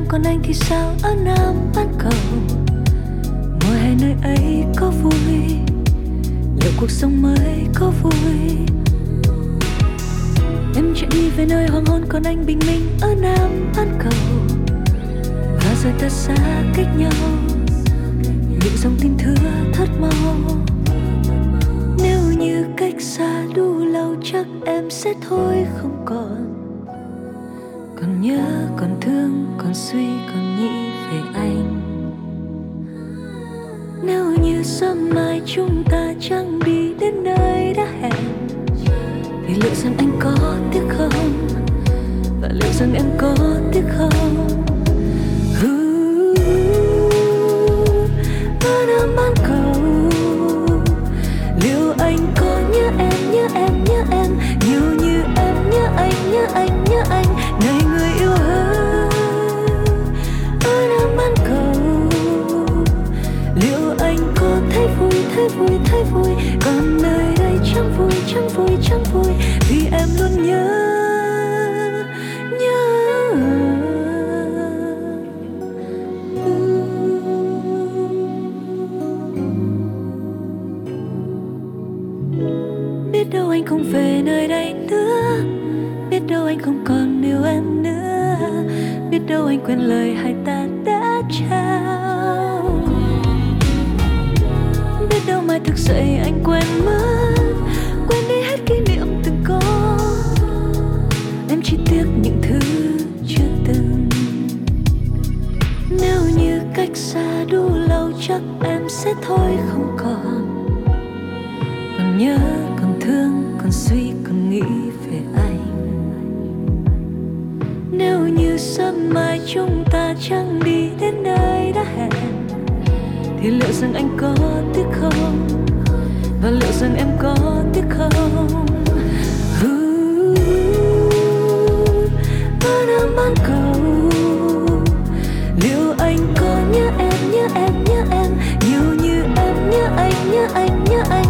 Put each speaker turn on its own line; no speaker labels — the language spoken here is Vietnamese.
còn anh thì sao ở Nam bán cầu. Mùa hè nơi ấy có vui, liệu cuộc sống mới có vui. Em chạy đi về nơi hoàng hôn, còn anh bình minh ở Nam bán cầu. Và rồi ta xa cách nhau, những dòng tin thưa thớt mau. Nếu như cách xa đủ lâu chắc em sẽ thôi không còn. Còn nhớ, còn thương, còn suy, còn nghĩ về anh. Nếu như sớm mai chúng ta chẳng đi đến nơi đã hẹn, thì liệu rằng anh có tiếc không? Và liệu rằng em có tiếc không? Ở Nam bán cầu, liệu anh có nhớ em, nhớ em, nhớ em nhiều như em nhớ anh, nhớ anh, nhớ anh, này người yêu hỡi. Ở Nam bán cầu, liệu anh có thấy vui, thấy vui, thấy vui? Còn nơi đây chẳng vui, chẳng vui, chẳng vui, vì em luôn nhớ. Biết đâu anh không về nơi đây nữa, biết đâu anh không còn yêu em nữa, biết đâu anh quên lời hai ta đã trao. Biết đâu mai thức dậy anh quên mất, quên đi hết kỷ niệm từng có. Em chỉ tiếc những thứ chưa từng. Nếu như cách xa đủ lâu chắc em sẽ thôi không còn. Còn nhớ, còn thương, còn suy, còn nghĩ về anh. Nếu như sớm mai chúng ta chẳng đi đến nơi đã hẹn, thì liệu rằng anh có tiếc không? Và liệu rằng em có tiếc không? Ở Nam bán cầu, liệu anh có nhớ em, nhớ em, nhớ em nhiều như em nhớ anh, nhớ anh, nhớ anh,